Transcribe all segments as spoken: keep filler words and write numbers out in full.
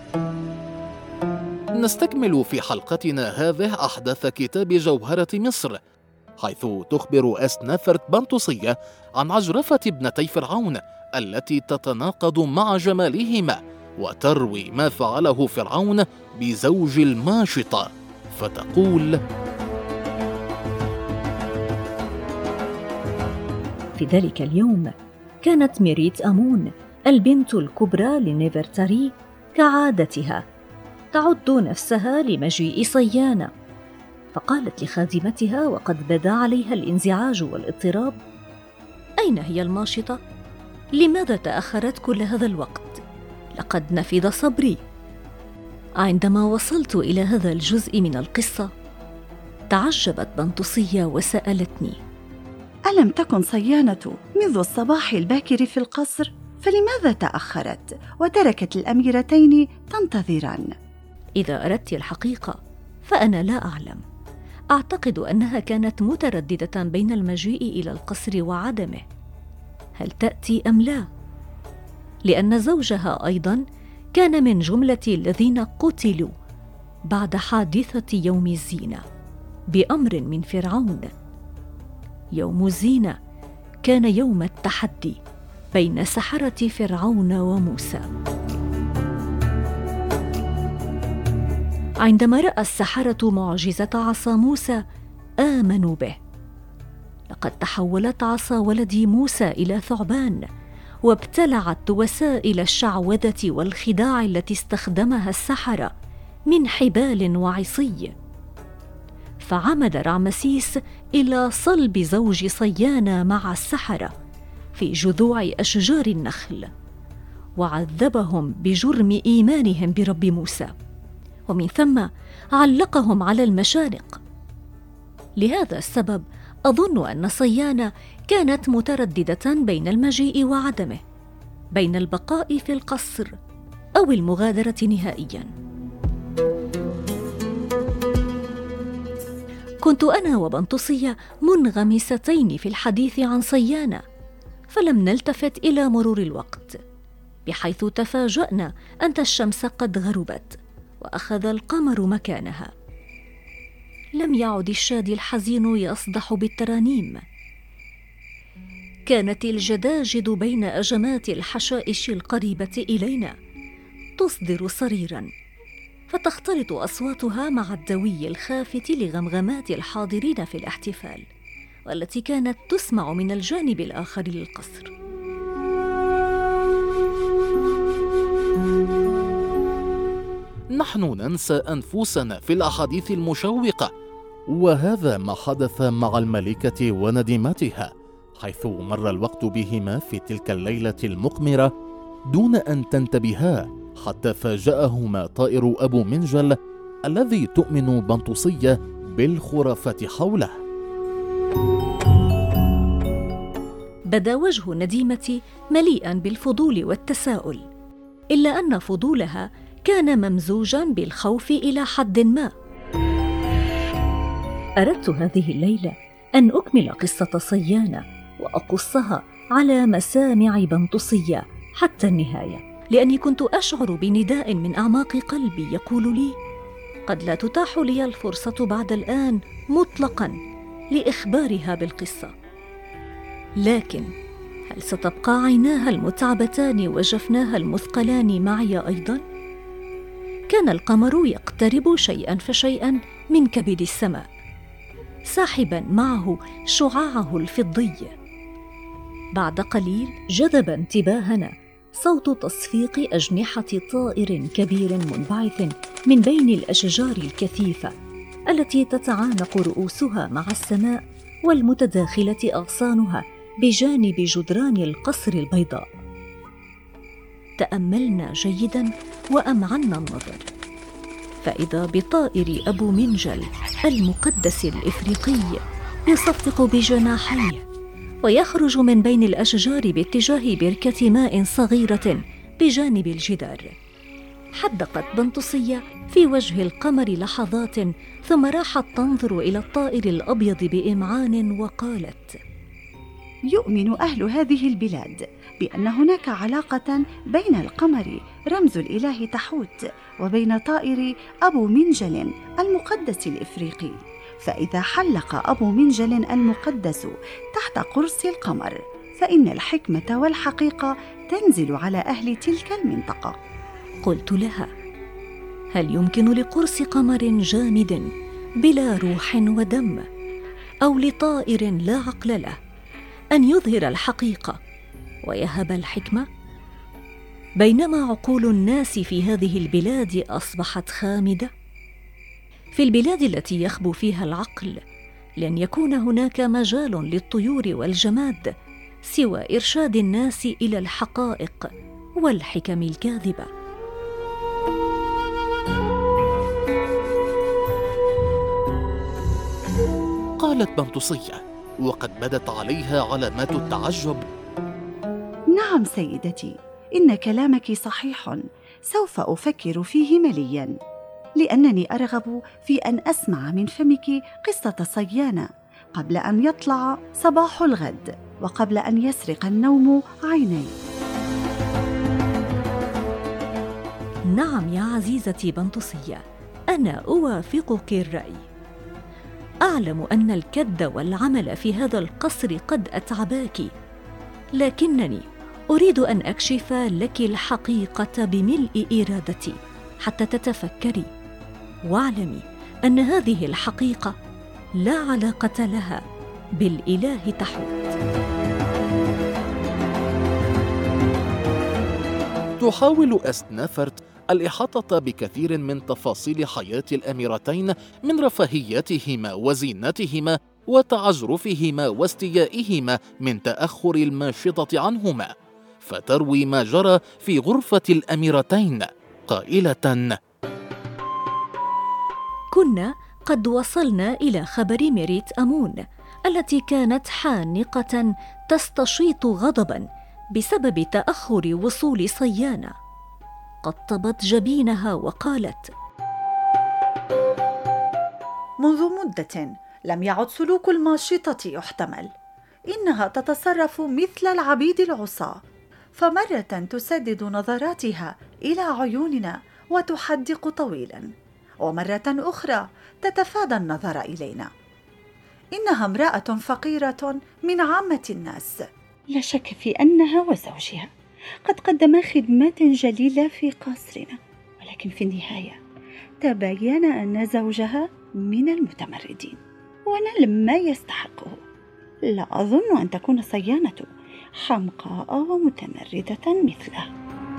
نستكمل في حلقتنا هذه أحداث كتاب جوهرة مصر، حيث تخبر أسنافرت بنطسية عن عجرفة ابنتي فرعون التي تتناقض مع جمالهما، وتروي ما فعله فرعون بزوج الماشطة، فتقول: في ذلك اليوم كانت ميريت أمون البنت الكبرى لنفرتاري كعادتها تعد نفسها لمجيء صيانة، فقالت لخادمتها وقد بدا عليها الانزعاج والاضطراب: أين هي الماشطة؟ لماذا تأخرت كل هذا الوقت؟ لقد نفد صبري. عندما وصلت إلى هذا الجزء من القصة تعجبت بنطسية وسألتني: ألم تكن صيانة منذ الصباح الباكر في القصر؟ فلماذا تأخرت وتركت الأميرتين تنتظران؟ إذا أردت الحقيقة فأنا لا أعلم. أعتقد أنها كانت مترددة بين المجيء إلى القصر وعدمه، هل تأتي أم لا؟ لأن زوجها أيضاً كان من جملة الذين قتلوا بعد حادثة يوم الزينة بأمر من فرعون. يوم الزينة كان يوم التحدي بين سحرة فرعون وموسى. عندما رأى السحرة معجزة عصا موسى آمنوا به. لقد تحولت عصا ولد موسى إلى ثعبان، وابتلعت وسائل الشعوذة والخداع التي استخدمها السحرة من حبال وعصي. فعمد رعمسيس إلى صلب زوج صيانة مع السحرة في جذوع أشجار النخل، وعذبهم بجرم إيمانهم برب موسى، ومن ثم علقهم على المشانق. لهذا السبب أظن أن صيانة كانت مترددة بين المجيء وعدمه، بين البقاء في القصر أو المغادرة نهائياً. كنت أنا وبنطسية منغمستين في الحديث عن صيانة، فلم نلتفت إلى مرور الوقت، بحيث تفاجأنا أن الشمس قد غربت وأخذ القمر مكانها. لم يعد الشادي الحزين يصدح بالترانيم. كانت الجداجد بين أجمات الحشائش القريبة إلينا تصدر صريراً، فتختلط أصواتها مع الدوي الخافت لغمغمات الحاضرين في الاحتفال، والتي كانت تسمع من الجانب الآخر للقصر. نحن ننسى أنفسنا في الأحاديث المشوقة، وهذا ما حدث مع الملكة ونديمتها، حيث مر الوقت بهما في تلك الليلة المقمرة دون أن تنتبها، حتى فاجأهما طائر أبو منجل الذي تؤمن بنطسية بالخرافات حوله. بدا وجه نديمتي مليئا بالفضول والتساؤل، إلا أن فضولها كان ممزوجا بالخوف إلى حد ما. أردت هذه الليلة أن أكمل قصة صيانة وأقصها على مسامع بنطسية حتى النهاية، لأني كنت أشعر بنداء من أعماق قلبي يقول لي: قد لا تتاح لي الفرصة بعد الآن مطلقاً لإخبارها بالقصة، لكن هل ستبقى عيناها المتعبتان وجفناها المثقلان معي أيضاً؟ كان القمر يقترب شيئاً فشيئاً من كبد السماء، ساحباً معه شعاعه الفضي. بعد قليل جذب انتباهنا صوت تصفيق أجنحة طائر كبير منبعث من بين الأشجار الكثيفة التي تتعانق رؤوسها مع السماء والمتداخلة أغصانها بجانب جدران القصر البيضاء. تأملنا جيداً وأمعنا النظر، فإذا بطائر أبو منجل المقدس الإفريقي يصفق بجناحيه ويخرج من بين الأشجار باتجاه بركة ماء صغيرة بجانب الجدار. حدقت بنطسية في وجه القمر لحظات، ثم راحت تنظر إلى الطائر الأبيض بإمعان وقالت: يؤمن أهل هذه البلاد بأن هناك علاقة بين القمر رمز الإله تحوت وبين طائر أبو منجل المقدس الإفريقي، فإذا حلق أبو منجل المقدس تحت قرص القمر فإن الحكمة والحقيقة تنزل على أهل تلك المنطقة. قلت لها: هل يمكن لقرص قمر جامد بلا روح ودم أو لطائر لا عقل له أن يظهر الحقيقة ويهب الحكمة؟ بينما عقول الناس في هذه البلاد أصبحت خامدة، في البلاد التي يخبو فيها العقل لن يكون هناك مجال للطيور والجماد سوى إرشاد الناس إلى الحقائق والحكم الكاذبة. قالت بنطسية وقد بدت عليها علامات التعجب: نعم سيدتي، إن كلامك صحيح، سوف أفكر فيه ملياً، لأنني أرغب في أن أسمع من فمك قصة صيانة قبل أن يطلع صباح الغد وقبل أن يسرق النوم عيني. نعم يا عزيزتي بنطسية، أنا أوافقك الرأي. أعلم أن الكد والعمل في هذا القصر قد أتعباك، لكنني أريد أن أكشف لك الحقيقة بملء إرادتي حتى تتفكري، واعلمي أن هذه الحقيقة لا علاقة لها بالإله تحوت. تحاول أسنافرت الإحاطة بكثير من تفاصيل حياة الأميرتين من رفاهياتهما وزينتهما وتعجرفهما واستيائهما من تأخر الماشطة عنهما، فتروي ما جرى في غرفة الأميرتين قائلة: كنا قد وصلنا إلى خبر ميريت أمون التي كانت حانقة تستشيط غضباً بسبب تأخر وصول صيانة. قطبت جبينها وقالت: منذ مدة لم يعد سلوك الماشطة يحتمل، إنها تتصرف مثل العبيد العصاة، فمرة تسدد نظراتها إلى عيوننا وتحدق طويلا، ومرة أخرى تتفادى النظر إلينا. إنها امرأة فقيرة من عامة الناس. لا شك في أنها وزوجها قد قدما خدمات جليلة في قصرنا، ولكن في النهاية تبين أن زوجها من المتمردين ونال ما يستحقه. لا أظن أن تكون صيانة حمقاء ومتمردة مثله.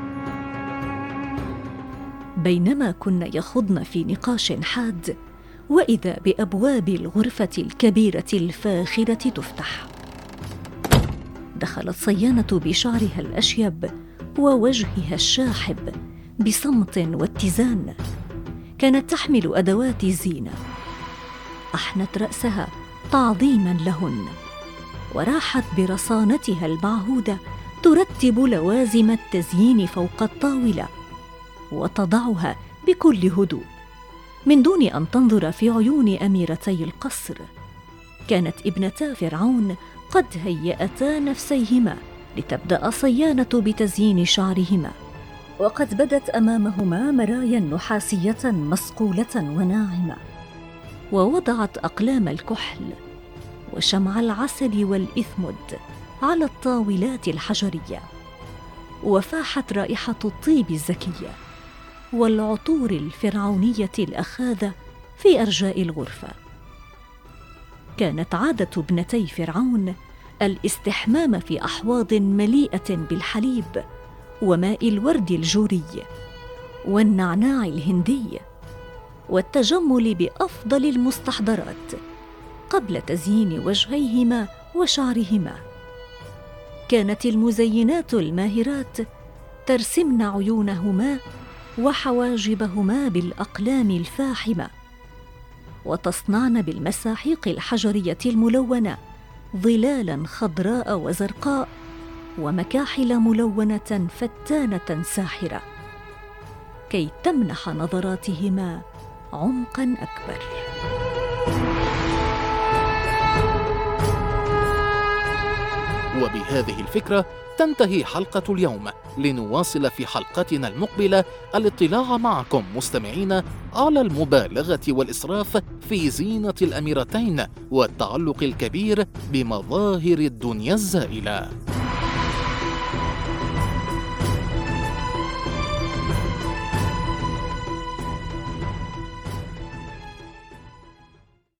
بينما كنا يخضن في نقاش حاد، وإذا بأبواب الغرفة الكبيرة الفاخرة تفتح. دخلت صيانة بشعرها الأشيب ووجهها الشاحب بصمت واتزان. كانت تحمل أدوات زينة، أحنت رأسها تعظيما لهن، وراحت برصانتها المعهودة ترتب لوازم التزيين فوق الطاولة وتضعها بكل هدوء من دون أن تنظر في عيون أميرتي القصر. كانت ابنتا فرعون قد هيأتا نفسيهما لتبدأ صيانة بتزيين شعرهما، وقد بدت أمامهما مرايا نحاسية مصقولة وناعمة، ووضعت أقلام الكحل وشمع العسل والإثمد على الطاولات الحجرية، وفاحت رائحة الطيب الزكية والعطور الفرعونية الأخاذة في أرجاء الغرفة. كانت عادة ابنتي فرعون الاستحمام في أحواض مليئة بالحليب وماء الورد الجوري والنعناع الهندي، والتجمل بأفضل المستحضرات قبل تزيين وجهيهما وشعرهما. كانت المزينات الماهرات ترسمن عيونهما وحواجبهما بالأقلام الفاحمة، وتصنعن بالمساحيق الحجرية الملونة ظلالاً خضراء وزرقاء ومكاحل ملونة فتانة ساحرة، كي تمنح نظراتهما عمقاً أكبر. وبهذه الفكرة تنتهي حلقة اليوم. لنواصل في حلقتنا المقبلة الاطلاع معكم مستمعين على المبالغة والإسراف في زينة الأميرتين والتعلق الكبير بمظاهر الدنيا الزائلة.